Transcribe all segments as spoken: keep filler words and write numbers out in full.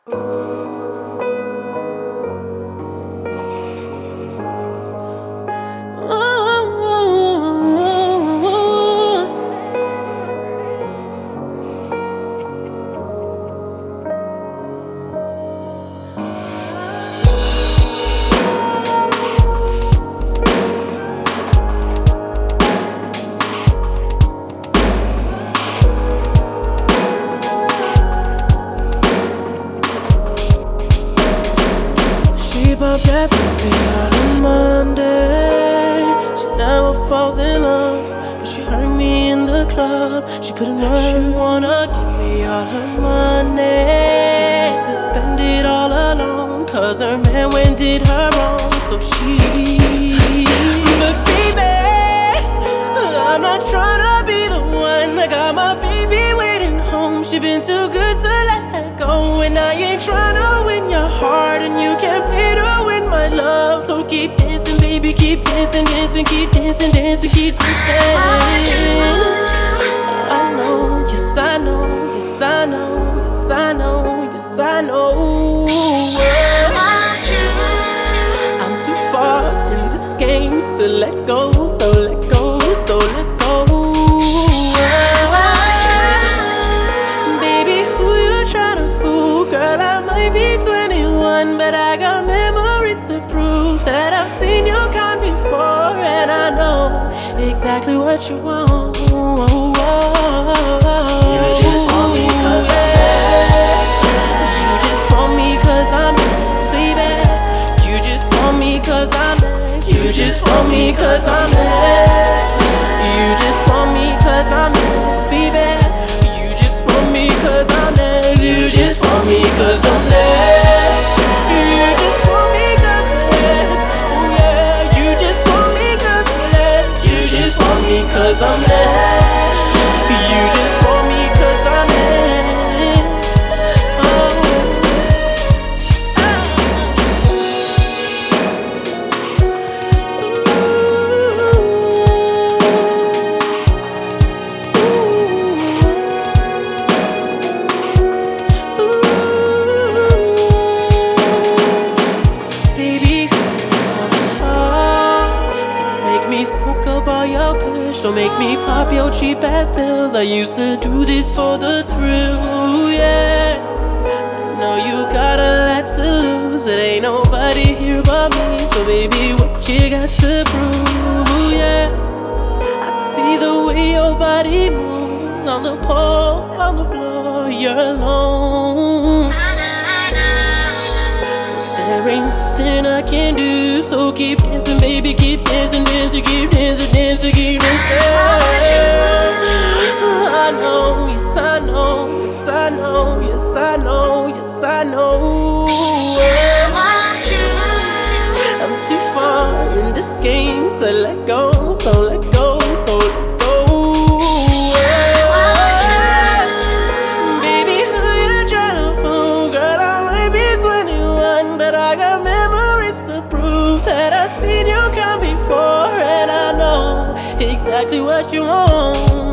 Up that pussy on a Monday. She never falls in love, but she hurt me in the club. She put in work. She wanna give me all her money. She wants to spend it all alone, cause her man went did her wrong. So she, but baby, I'm not tryna be the one. I got my baby waiting home. She been too good to let go, and I ain't tryna win your heart, and you can't pay to win my love. So keep dancing, baby, keep dancing, dancing, keep dancing, dancing, keep dancing. I know, yes I know, yes I know, yes I know, yes I know. I'm too far in this game to let go, so let go, so let go. But I got memories to prove that I've seen your kind before, and I know exactly what you want. You just want me cause I'm next. You just want me cause I'm next, baby. You just want me cause I'm next. You just want me cause I'm next. You just want me cause I'm next, baby. You just want me cause I'm next. You just want me cause I'm next. Cause I'm next. You just want me cause I'm next. Oh. Baby, on the song. Don't make me smoke up all your kush. Don't make me pop your cheap ass pills. I used to do this for the thrill, yeah. I know you got a lot to lose, but ain't nobody here but me. So baby, what you got to prove, yeah. I see the way your body moves on the pole, on the floor, you're alone. But there ain't nothing I can do, so keep dancing, baby, keep dancing, dancing, keep dancing, dancing, keep dancing. I know, yes I know, yes I know, yes I know, yes I know. I'm too far in this game to let go, so let go, so let go. Baby, who you tryna fool? Girl, I might be twenty-one, but I got memories to prove that I've seen you come before, and I know exactly what you want.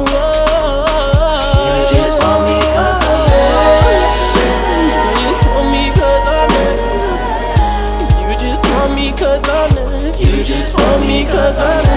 You just want me cause I'm next. You just want me cause I'm next. You just want me cause I'm next. You just want me cause I'm next.